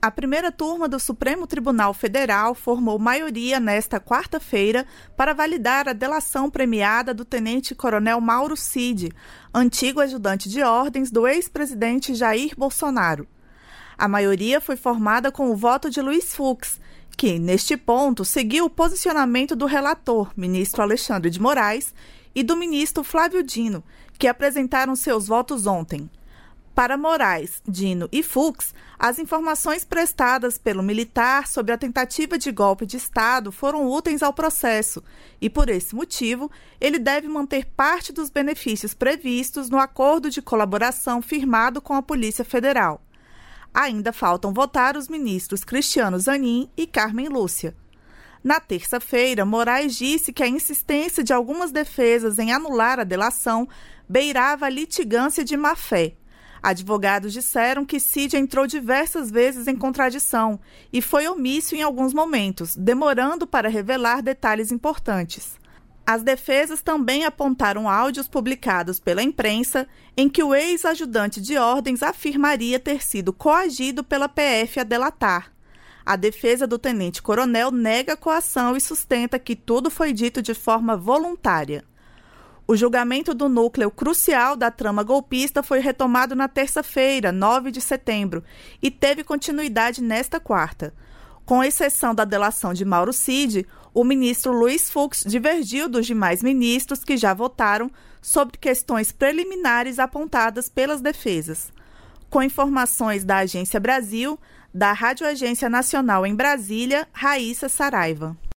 A primeira turma do Supremo Tribunal Federal formou maioria nesta quarta-feira para validar a delação premiada do tenente-coronel Mauro Cid, antigo ajudante de ordens do ex-presidente Jair Bolsonaro. A maioria foi formada com o voto de Luiz Fux, que, neste ponto, seguiu o posicionamento do relator, ministro Alexandre de Moraes, e do ministro Flávio Dino, que apresentaram seus votos ontem. Para Moraes, Dino e Fux, as informações prestadas pelo militar sobre a tentativa de golpe de Estado foram úteis ao processo e, por esse motivo, ele deve manter parte dos benefícios previstos no acordo de colaboração firmado com a Polícia Federal. Ainda faltam votar os ministros Cristiano Zanin e Carmen Lúcia. Na terça-feira, Moraes disse que a insistência de algumas defesas em anular a delação beirava a litigância de má-fé. Advogados disseram que Cid entrou diversas vezes em contradição e foi omisso em alguns momentos, demorando para revelar detalhes importantes. As defesas também apontaram áudios publicados pela imprensa em que o ex-ajudante de ordens afirmaria ter sido coagido pela PF a delatar. A defesa do tenente-coronel nega a coação e sustenta que tudo foi dito de forma voluntária. O julgamento do núcleo crucial da trama golpista foi retomado na terça-feira, 9 de setembro, e teve continuidade nesta quarta. Com exceção da delação de Mauro Cid, o ministro Luiz Fux divergiu dos demais ministros que já votaram sobre questões preliminares apontadas pelas defesas. Com informações da Agência Brasil, da Rádio Agência Nacional em Brasília, Raíssa Saraiva.